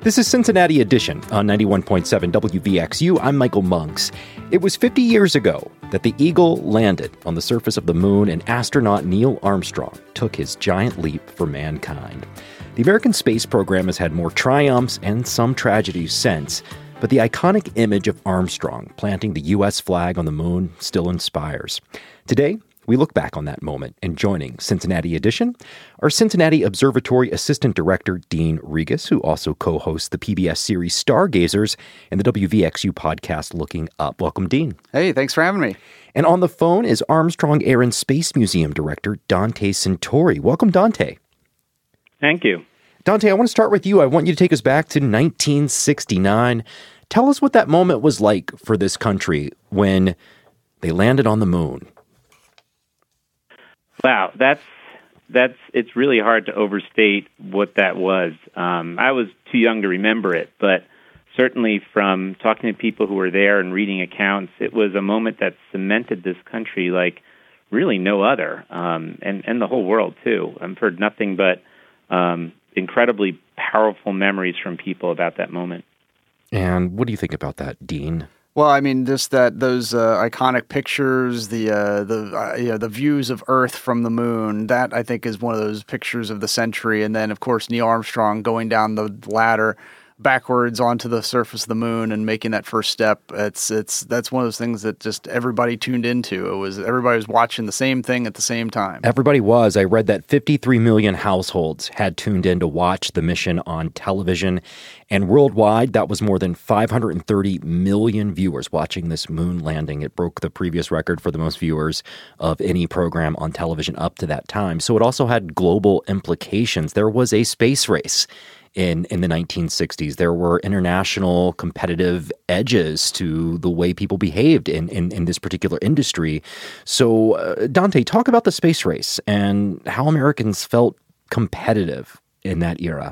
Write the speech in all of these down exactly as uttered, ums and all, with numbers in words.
This is Cincinnati Edition on ninety-one point seven W V X U. I'm Michael Monks. It was fifty years ago that the Eagle landed on the surface of the moon and astronaut Neil Armstrong took his giant leap for mankind. The American space program has had more triumphs and some tragedies since, but the iconic image of Armstrong planting the U S flag on the moon still inspires. Today, we look back on that moment, and joining Cincinnati Edition, our Cincinnati Observatory Assistant Director, Dean Regas, who also co-hosts the P B S series Stargazers and the W V X U podcast Looking Up. Welcome, Dean. Hey, thanks for having me. And on the phone is Armstrong Air and Space Museum Director, Dante Centauri. Welcome, Dante. Thank you. Dante, I want to start with you. I want you to take us back to nineteen sixty-nine. Tell us what that moment was like for this country when they landed on the moon. Wow, that's that's it's really hard to overstate what that was. Um, I was too young to remember it, but certainly from talking to people who were there and reading accounts, it was a moment that cemented this country like really no other, um, and and the whole world too. I've heard nothing but um, incredibly powerful memories from people about that moment. And what do you think about that, Dean? Well, I mean, just that those uh, iconic pictures, the uh, the uh, you know, the views of Earth from the moon. That I think is one of those pictures of the century. And then, of course, Neil Armstrong going down the ladder backwards onto the surface of the moon and making that first step. It's it's that's one of those things that just everybody tuned into. It was everybody was watching the same thing at the same time. Everybody was. I read that fifty-three million households had tuned in to watch the mission on television. And worldwide, that was more than five hundred thirty million viewers watching this moon landing. It broke the previous record for the most viewers of any program on television up to that time. So it also had global implications. There was a space race in, in the nineteen sixties. There were international competitive edges to the way people behaved in, in, in this particular industry. So, uh, Dante, talk about the space race and how Americans felt competitive in that era.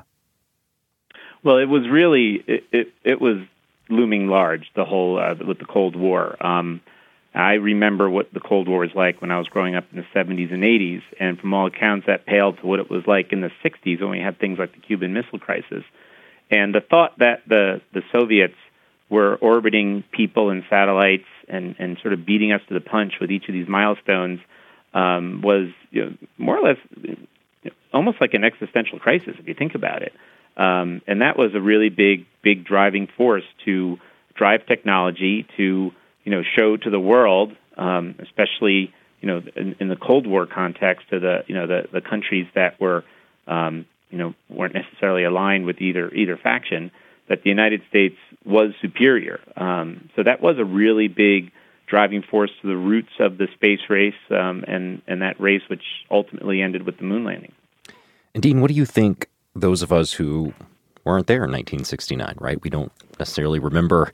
Well, it was really, it, it, it was looming large, the whole, uh, with the Cold War. Um, I remember what the Cold War was like when I was growing up in the seventies and eighties, and from all accounts, that paled to what it was like in the sixties when we had things like the Cuban Missile Crisis. And the thought that the, the Soviets were orbiting people and satellites and, and sort of beating us to the punch with each of these milestones um, was, you know, more or less you know, almost like an existential crisis, if you think about it. Um, and that was a really big, big driving force to drive technology to, you know, show to the world, um, especially, you know, in, in the Cold War context, to the, you know, the, the countries that were, um, you know, weren't necessarily aligned with either either faction, that the United States was superior. Um, so that was a really big driving force to the roots of the space race, um, and and that race, which ultimately ended with the moon landing. And Dean, what do you think? Those of us who weren't there in nineteen sixty-nine, right? We don't necessarily remember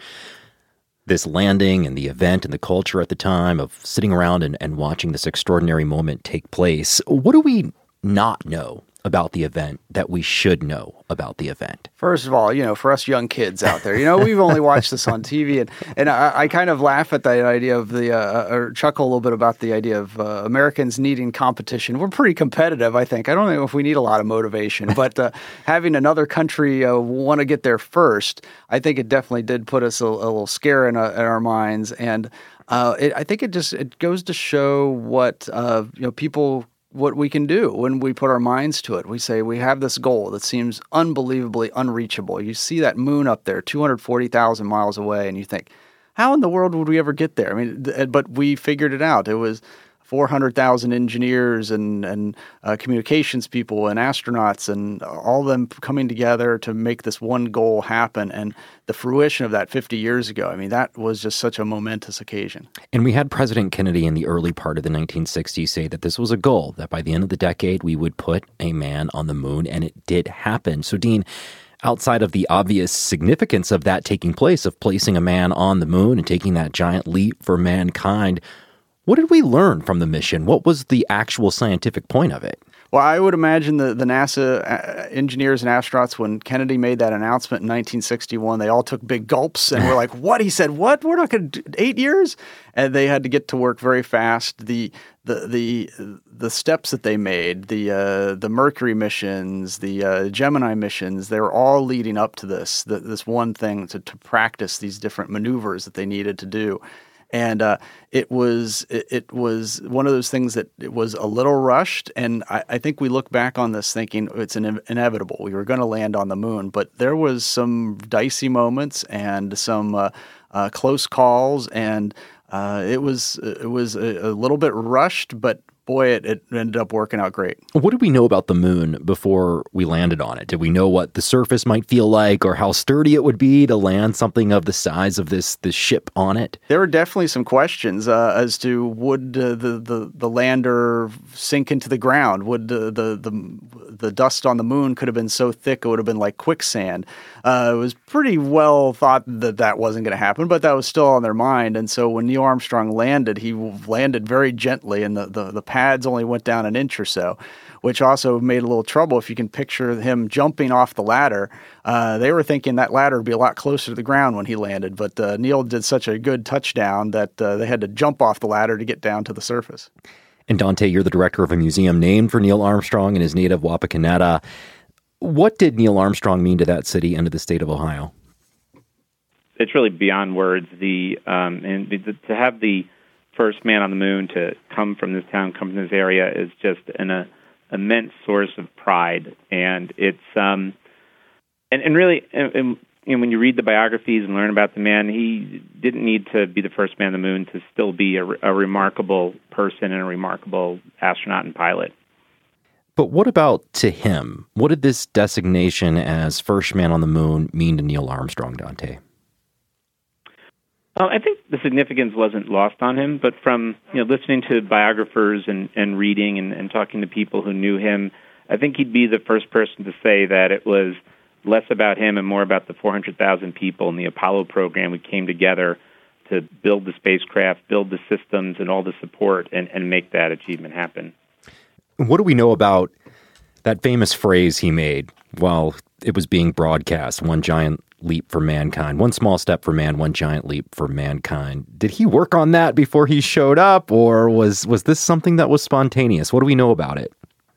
this landing and the event and the culture at the time of sitting around and, and watching this extraordinary moment take place. What do we not know about the event that we should know about the event? First of all, you know, for us young kids out there, you know, we've only watched this on T V, and, and I, I kind of laugh at the idea of the, uh, or chuckle a little bit about the idea of uh, Americans needing competition. We're pretty competitive, I think. I don't know if we need a lot of motivation, but uh, having another country uh, want to get there first, I think it definitely did put us a, a little scare in, uh, in our minds. And uh, it, I think it just, it goes to show what, uh, you know, people what we can do when we put our minds to it. We say we have this goal that seems unbelievably unreachable. You see that moon up there, two hundred forty thousand miles away, and you think, how in the world would we ever get there? I mean, th- but we figured it out. It was four hundred thousand engineers and, and uh, communications people and astronauts and all of them coming together to make this one goal happen. And the fruition of that fifty years ago, I mean, that was just such a momentous occasion. And we had President Kennedy in the early part of the nineteen sixties say that this was a goal, that by the end of the decade, we would put a man on the moon, and it did happen. So, Dean, outside of the obvious significance of that taking place, of placing a man on the moon and taking that giant leap for mankind, what did we learn from the mission? What was the actual scientific point of it? Well, I would imagine the, the NASA engineers and astronauts, when Kennedy made that announcement in nineteen sixty-one, they all took big gulps and were like, what? He said, what? We're not going to do eight years? And they had to get to work very fast. The the the the steps that they made, the uh, the Mercury missions, the uh, Gemini missions, they were all leading up to this, the, this one thing to, to practice these different maneuvers that they needed to do. And uh, it was it, it was one of those things that it was a little rushed. And I, I think we look back on this thinking it's an inevitable. We were going to land on the moon, but there was some dicey moments and some uh, uh, close calls, and uh, it was it was a, a little bit rushed, but boy, it, it ended up working out great. What did we know about the moon before we landed on it? Did we know what the surface might feel like or how sturdy it would be to land something of the size of this this ship on it? There were definitely some questions uh, as to would uh, the, the the lander sink into the ground? Would uh, the the the dust on the moon could have been so thick it would have been like quicksand? Uh, it was pretty well thought that that wasn't going to happen, but that was still on their mind. And so when Neil Armstrong landed, he landed very gently, and the the, the pads only went down an inch or so, which also made a little trouble. If you can picture him jumping off the ladder, uh, they were thinking that ladder would be a lot closer to the ground when he landed. But uh, Neil did such a good touchdown that uh, they had to jump off the ladder to get down to the surface. And Dante, you're the director of a museum named for Neil Armstrong and his native Wapakoneta. What did Neil Armstrong mean to that city and to the state of Ohio? It's really beyond words. The um, and the, to have the first man on the moon to come from this town, come from this area, is just an uh, immense source of pride. And it's um, and and really, and, and, you know, when you read the biographies and learn about the man, he didn't need to be the first man on the moon to still be a, a remarkable person and a remarkable astronaut and pilot. But what about to him? What did this designation as first man on the moon mean to Neil Armstrong, Dante? Well, I think the significance wasn't lost on him, but from you know listening to biographers and, and reading and, and talking to people who knew him, I think he'd be the first person to say that it was less about him and more about the four hundred thousand people in the Apollo program who came together to build the spacecraft, build the systems and all the support, and, and make that achievement happen. What do we know about that famous phrase he made while it was being broadcast, one giant leap for mankind, one small step for man, one giant leap for mankind? Did he work on that before he showed up, or was was this something that was spontaneous? What do we know about it?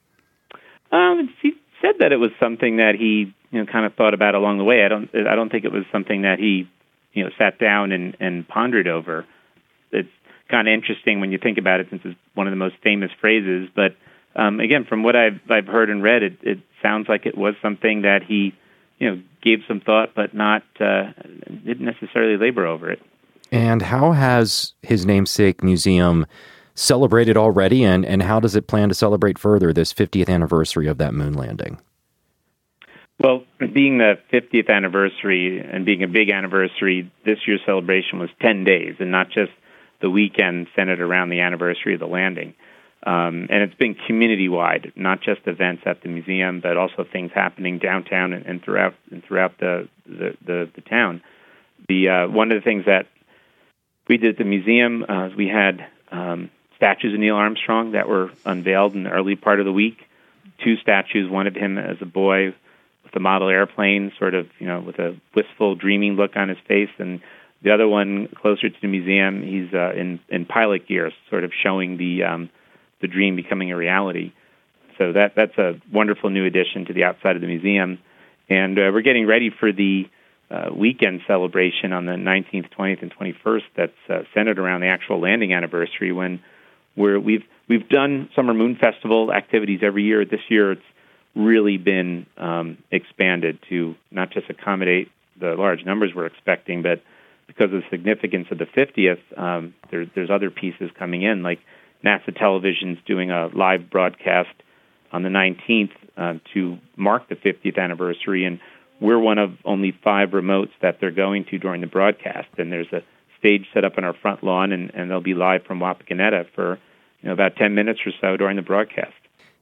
Um, he said that it was something that he, you know, kind of thought about along the way. I don't, I don't think it was something that he, you know, sat down and, and pondered over. It's kind of interesting when you think about it, since it's one of the most famous phrases. But um, again, from what I've I've heard and read, it, it sounds like it was something that he, you know, gave some thought, but not uh, didn't necessarily labor over it. And how has his namesake museum celebrated already, and, and how does it plan to celebrate further this fiftieth anniversary of that moon landing? Well, being the fiftieth anniversary and being a big anniversary, this year's celebration was ten days, and not just the weekend centered around the anniversary of the landing. Um, and it's been community-wide, not just events at the museum, but also things happening downtown and, and throughout and throughout the the, the, the town. The uh, one of the things that we did at the museum uh, is we had um, statues of Neil Armstrong that were unveiled in the early part of the week. Two statues, one of him as a boy with a model airplane, sort of, you know, with a wistful, dreaming look on his face, and the other one closer to the museum, he's uh, in in pilot gear, sort of showing the um, the dream becoming a reality. So that that's a wonderful new addition to the outside of the museum. And uh, we're getting ready for the uh, weekend celebration on the nineteenth, twentieth, and twenty-first that's uh, centered around the actual landing anniversary, when we're, we've we've done Summer Moon Festival activities every year. This year it's really been um, expanded to not just accommodate the large numbers we're expecting, but because of the significance of the fiftieth, um, there, there's other pieces coming in, like NASA Television's doing a live broadcast on the nineteenth uh, to mark the fiftieth anniversary, and we're one of only five remotes that they're going to during the broadcast. And there's a stage set up on our front lawn, and, and they'll be live from Wapakoneta for you know about ten minutes or so during the broadcast.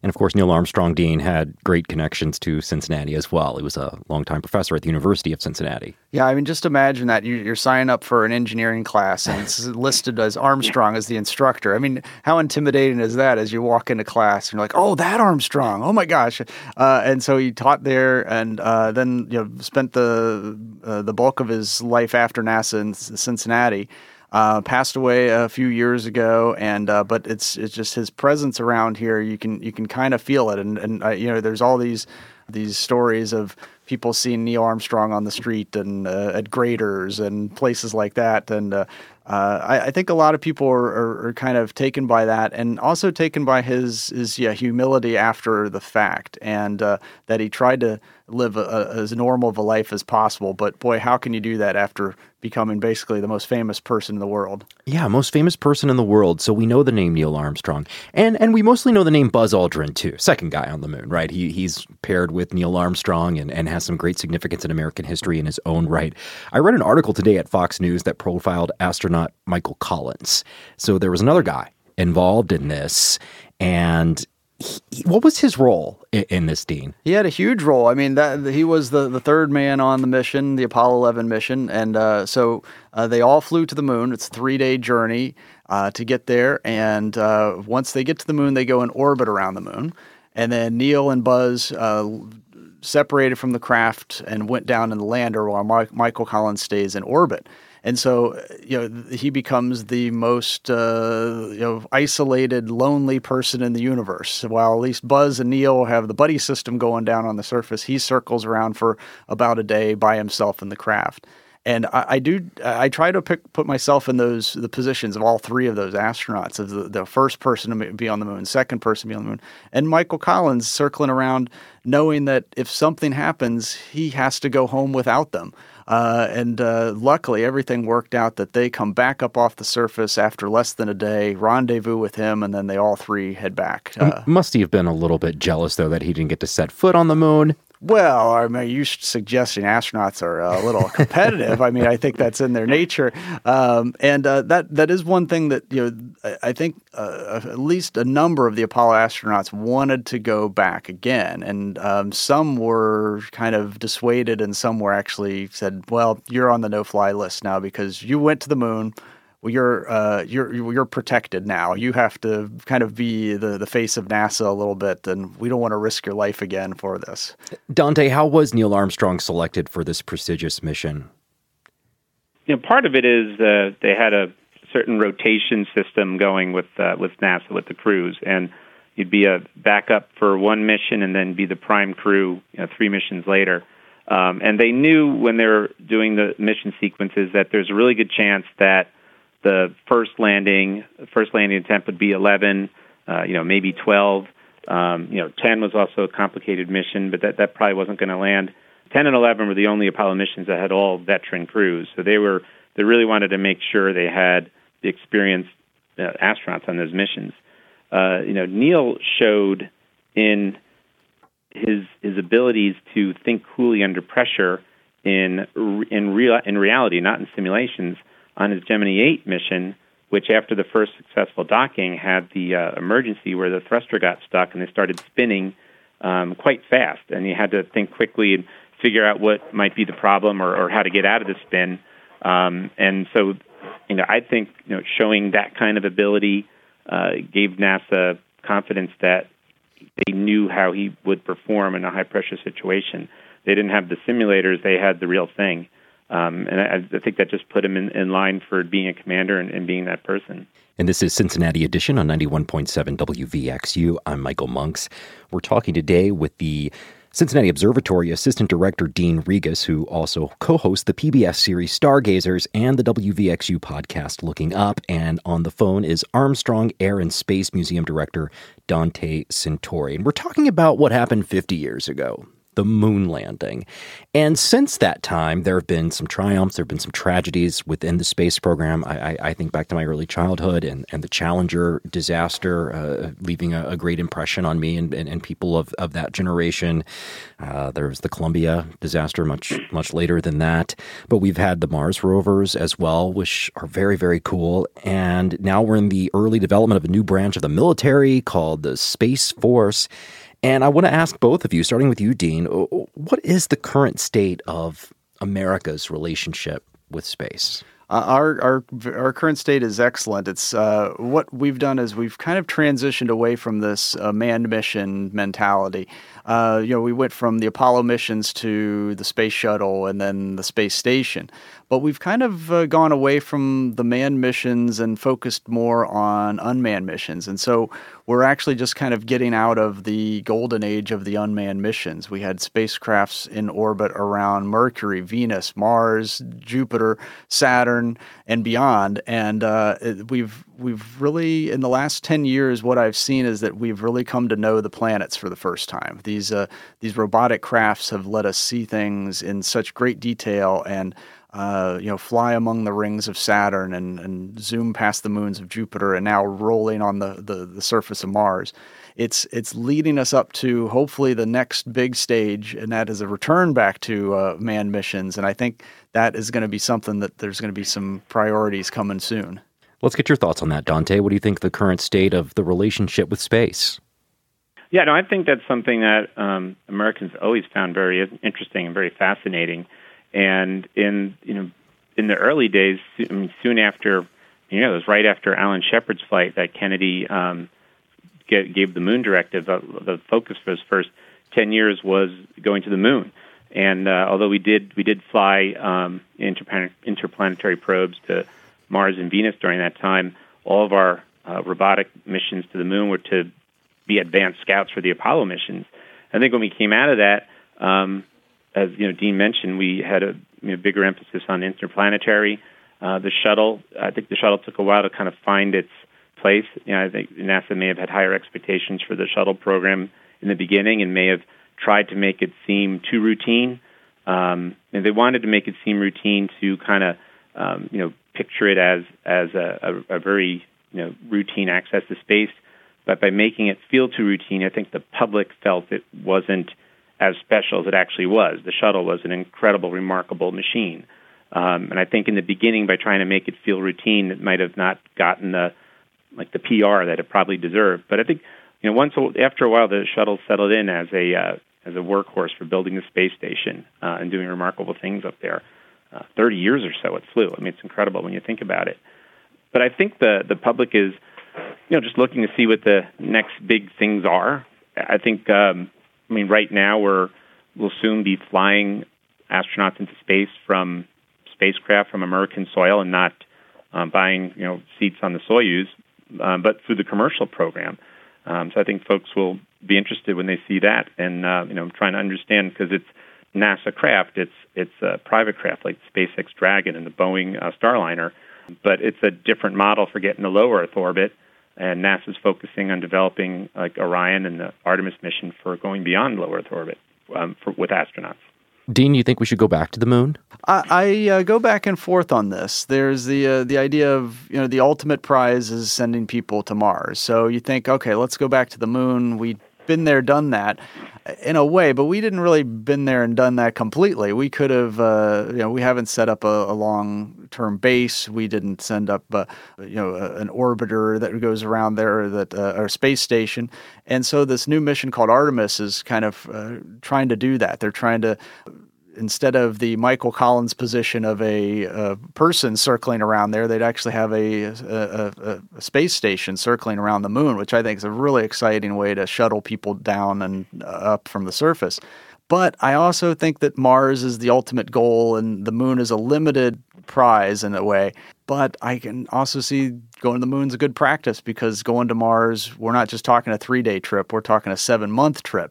And of course, Neil Armstrong, Dean, had great connections to Cincinnati as well. He was a longtime professor at the University of Cincinnati. Yeah, I mean, just imagine that you're signing up for an engineering class and it's listed as Armstrong as the instructor. I mean, how intimidating is that as you walk into class and you're like, oh, that Armstrong, oh my gosh. Uh, and so he taught there and uh, then you know spent the uh, the bulk of his life after NASA in Cincinnati. Uh, passed away a few years ago, and uh, but it's it's just his presence around here. You can you can kind of feel it, and and uh, you know there's all these these stories of people seeing Neil Armstrong on the street and uh, at graders and places like that, and uh, uh, I, I think a lot of people are, are, are kind of taken by that, and also taken by his his yeah humility after the fact, and uh, that he tried to live a, a, as normal of a life as possible. But boy, how can you do that after becoming basically the most famous person in the world? Yeah, most famous person in the world. So we know the name Neil Armstrong. And and we mostly know the name Buzz Aldrin, too. Second guy on the moon, right? He He's paired with Neil Armstrong and, and has some great significance in American history in his own right. I read an article today at Fox News that profiled astronaut Michael Collins. So there was another guy involved in this. And He, what was his role in, in this, Dean? He had a huge role. I mean, that he was the, the third man on the mission, the Apollo eleven mission. And uh, so uh, they all flew to the moon. It's a three-day journey uh, to get there. And uh, once they get to the moon, they go in orbit around the moon. And then Neil and Buzz uh, separated from the craft and went down in the lander while Ma- Michael Collins stays in orbit. And so, you know, he becomes the most, uh, you know, isolated, lonely person in the universe. While at least Buzz and Neil have the buddy system going down on the surface, he circles around for about a day by himself in the craft. And I, I do, I try to pick, put myself in those the positions of all three of those astronauts, of the, the first person to be on the moon, second person to be on the moon, and Michael Collins circling around, knowing that if something happens, he has to go home without them. Uh, and uh, luckily, everything worked out that they come back up off the surface after less than a day, rendezvous with him, and then they all three head back. Uh, Must he have been a little bit jealous, though, that he didn't get to set foot on the moon? Well, I mean, you suggesting astronauts are a little competitive. I mean, I think that's in their nature, um, and uh, that that is one thing that you know. I think uh, at least a number of the Apollo astronauts wanted to go back again, and um, some were kind of dissuaded, and some were actually said, "Well, you're on the no-fly list now because you went to the moon. Well, you're uh, you're you're protected now. You have to kind of be the, the face of NASA a little bit, and we don't want to risk your life again for this." Dante, how was Neil Armstrong selected for this prestigious mission? You know, part of it is uh, they had a certain rotation system going with uh, with NASA with the crews, and you'd be a backup for one mission and then be the prime crew, you know, three missions later. Um, and they knew when they were doing the mission sequences that there's a really good chance that the first landing, first landing attempt would be eleven, uh, you know, maybe twelve. Um, you know, ten was also a complicated mission, but that, that probably wasn't going to land. ten and eleven were the only Apollo missions that had all veteran crews, so they were they really wanted to make sure they had the experienced uh, astronauts on those missions. Uh, you know, Neil showed in his his abilities to think coolly under pressure in in real in reality, not in simulations. On his Gemini eight mission, which after the first successful docking had the uh, emergency where the thruster got stuck and they started spinning um, quite fast, and he had to think quickly and figure out what might be the problem or, or how to get out of the spin. Um, and so, you know, I think you know showing that kind of ability uh, gave NASA confidence that they knew how he would perform in a high-pressure situation. They didn't have the simulators; they had the real thing. Um, and I, I think that just put him in, in line for being a commander and, and being that person. And this is Cincinnati Edition on ninety-one point seven W V X U. I'm Michael Monks. We're talking today with the Cincinnati Observatory Assistant Director Dean Regas, who also co-hosts the P B S series Stargazers and the W V X U podcast Looking Up. And on the phone is Armstrong Air and Space Museum Director Dante Cintore. And we're talking about what happened fifty years ago. the moon landing. And since that time, there have been some triumphs, there have been some tragedies within the space program. I, I, I think back to my early childhood and, and the Challenger disaster, uh, leaving a, a great impression on me and, and, and people of, of that generation. Uh, there was the Columbia disaster much, much later than that. But we've had the Mars rovers as well, which are very, very cool. And now we're in the early development of a new branch of the military called the Space Force. And I want to ask both of you, starting with you, Dean, what is the current state of America's relationship with space? Uh, our our our current state is excellent. It's uh, what we've done is we've kind of transitioned away from this uh, manned mission mentality. Uh, you know, we went from the Apollo missions to the space shuttle and then the space station. But we've kind of uh, gone away from the manned missions and focused more on unmanned missions. And so we're actually just kind of getting out of the golden age of the unmanned missions. We had spacecrafts in orbit around Mercury, Venus, Mars, Jupiter, Saturn, and beyond. And uh, we've we've really, in the last ten years, what I've seen is that we've really come to know the planets for the first time. These uh, these robotic crafts have let us see things in such great detail and Uh, you know, fly among the rings of Saturn and, and zoom past the moons of Jupiter and now rolling on the, the, the surface of Mars. It's it's leading us up to hopefully the next big stage, and that is a return back to uh, manned missions. And I think that is going to be something that there's going to be some priorities coming soon. Let's get your thoughts on that, Dante. What do you think the current state of the relationship with space? Yeah, no, I think that's something that um, Americans always found very interesting and very fascinating. And in you know, in the early days, I mean, soon after, you know, it was right after Alan Shepard's flight that Kennedy um, gave, gave the moon directive. Uh, the focus for his first ten years was going to the moon. And uh, although we did we did fly um, interplan- interplanetary probes to Mars and Venus during that time, all of our uh, robotic missions to the moon were to be advanced scouts for the Apollo missions. I think when we came out of that, um, as you know, Dean mentioned, we had a you know, bigger emphasis on interplanetary. Uh, the shuttle, I think the shuttle took a while to kind of find its place. You know, I think NASA may have had higher expectations for the shuttle program in the beginning and may have tried to make it seem too routine. Um, and they wanted to make it seem routine to kind of, um, you know, picture it as as a, a, a very you know routine access to space. But by making it feel too routine, I think the public felt it wasn't as special as it actually was. The shuttle was an incredible, remarkable machine. Um, and I think in the beginning, by trying to make it feel routine, it might have not gotten the like the P R that it probably deserved. But I think you know once after a while, the shuttle settled in as a uh, as a workhorse for building the space station uh, and doing remarkable things up there. Uh, Thirty years or so it flew. I mean, it's incredible when you think about it. But I think the the public is you know just looking to see what the next big things are. I think. Um, I mean, right now we're we'll soon be flying astronauts into space from spacecraft from American soil and not um, buying you know seats on the Soyuz, um, but through the commercial program. Um, so I think folks will be interested when they see that, and uh, you know, trying to understand because it's NASA craft, it's it's a private craft like the SpaceX Dragon and the Boeing uh, Starliner, but it's a different model for getting to low Earth orbit. And NASA's focusing on developing like Orion and the Artemis mission for going beyond low Earth orbit um, for, with astronauts. Dean, you think we should go back to the moon? I, I uh, go back and forth on this. There's the uh, the idea of you know the ultimate prize is sending people to Mars. So you think, okay, let's go back to the moon. We've been there, done that, in a way, but we didn't really been there and done that completely. We could have, uh, you know, we haven't set up a, a long-term base. We didn't send up, uh, you know, a, an orbiter that goes around there, that uh, our space station. And so this new mission called Artemis is kind of uh, trying to do that. They're trying to, instead of the Michael Collins position of a, a person circling around there, they'd actually have a, a, a, a space station circling around the moon, which I think is a really exciting way to shuttle people down and uh, up from the surface. But I also think that Mars is the ultimate goal and the moon is a limited prize in a way. But I can also see going to the moon's a good practice because going to Mars, we're not just talking a three-day trip, we're talking a seven-month trip.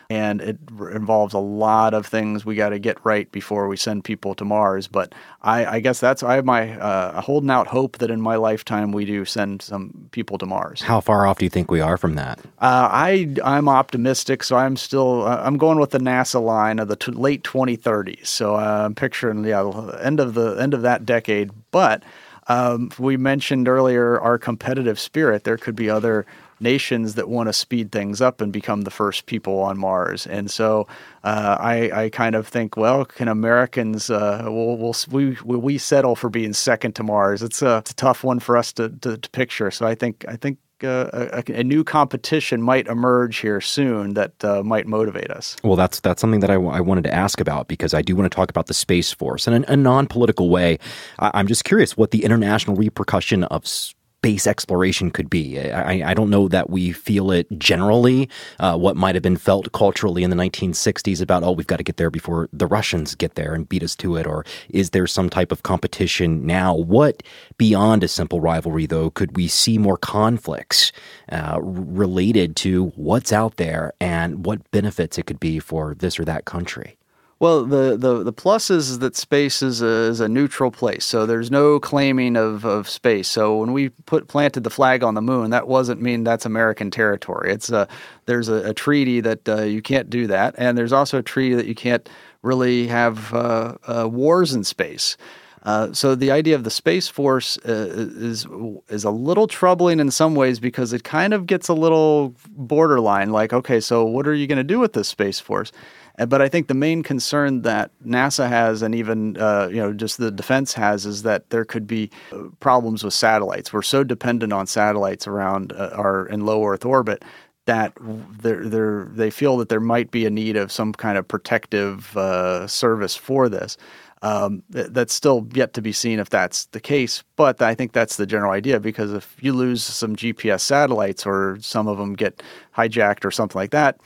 and it r- involves a lot of things we got to get right before we send people to Mars. But I, I guess that's I have my uh, holding out hope that in my lifetime we do send some people to Mars. How far off do you think we are from that? Uh, I I'm optimistic, so I'm still uh, I'm going with the NASA line of the t- late twenty thirties. So uh, I'm picturing yeah end of the end of that decade. But um, we mentioned earlier our competitive spirit. There could be other nations that want to speed things up and become the first people on Mars. And so uh, I, I kind of think, well, can Americans, uh, will will we, will we settle for being second to Mars? It's a, it's a tough one for us to, to, to picture. So I think I think uh, a, a new competition might emerge here soon that uh, might motivate us. Well, that's that's something that I, w- I wanted to ask about, because I do want to talk about the Space Force in a, a non-political way. I, I'm just curious what the international repercussion of space exploration could be. I, I don't know that we feel it generally, uh, what might have been felt culturally in the nineteen sixties about, oh, we've got to get there before the Russians get there and beat us to it, or is there some type of competition now? What, beyond a simple rivalry, though, could we see more conflicts uh, related to what's out there and what benefits it could be for this or that country? Well, the, the, the plus is that space is a, is a neutral place, so there's no claiming of, of space. So when we put planted the flag on the moon, that wasn't mean that's American territory. It's a, there's a, a treaty that uh, you can't do that, and there's also a treaty that you can't really have uh, uh, wars in space. Uh, so the idea of the Space Force uh, is is a little troubling in some ways, because it kind of gets a little borderline, like, okay, so what are you going to do with this Space Force? But I think the main concern that NASA has, and even uh, you know just the defense has, is that there could be problems with satellites. We're so dependent on satellites around uh, our in low Earth orbit that they're, they're, they feel that there might be a need of some kind of protective uh, service for this. Um, th- that's still yet to be seen if that's the case, but I think that's the general idea, because if you lose some G P S satellites, or some of them get hijacked or something like that,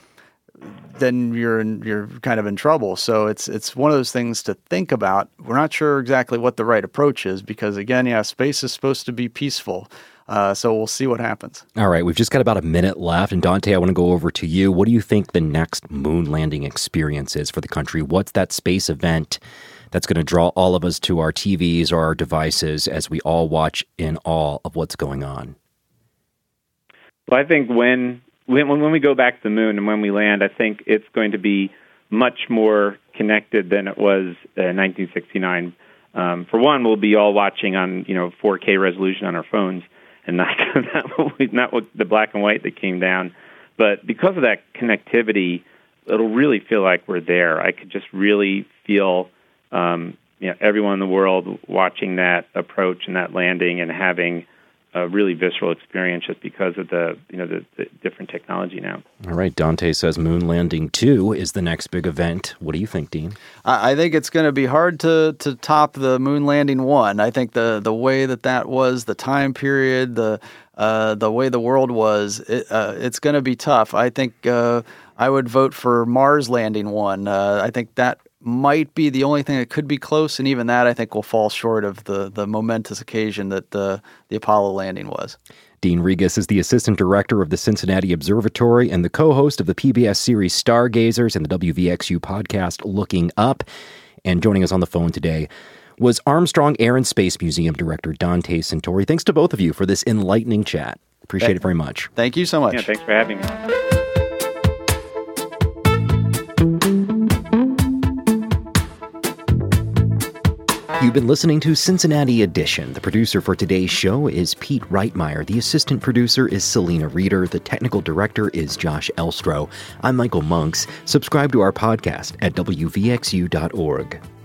then you're in, you're kind of in trouble. So it's it's one of those things to think about. We're not sure exactly what the right approach is, because again, yeah, space is supposed to be peaceful. Uh, so we'll see what happens. All right, we've just got about a minute left. And Dante, I want to go over to you. What do you think the next moon landing experience is for the country? What's that space event that's going to draw all of us to our T Vs or our devices as we all watch in awe of what's going on? Well, I think when when when we go back to the moon and when we land, I think it's going to be much more connected than it was in nineteen sixty-nine. Um, for one, we'll be all watching on you know four K resolution on our phones, and not not, what we, not what the black and white that came down. But because of that connectivity, it'll really feel like we're there. I could just really feel um, you know everyone in the world watching that approach and that landing and having a really visceral experience just because of the you know the, the different technology now. All right, Dante says Moon Landing two is the next big event. What do you think, Dean? I think it's going to be hard to to top the Moon Landing one. I think the the way that that was, the time period, the uh, the way the world was, it, uh, it's going to be tough. I think uh, I would vote for Mars Landing one. Uh, I think that might be the only thing that could be close, and even that I think will fall short of the the momentous occasion that the the Apollo landing was. Dean Regas is the assistant director of the Cincinnati Observatory and the co-host of the P B S series Stargazers and the W V X U podcast Looking Up. And joining us on the phone today was Armstrong Air and Space Museum Director Dante Centauri. Thanks to both of you for this enlightening chat. Appreciate Thank, it very much. Thank you so much. Yeah, thanks for having me. You've been listening to Cincinnati Edition. The producer for today's show is Pete Reitmeyer. The assistant producer is Selena Reeder. The technical director is Josh Elstro. I'm Michael Monks. Subscribe to our podcast at W V X U dot org.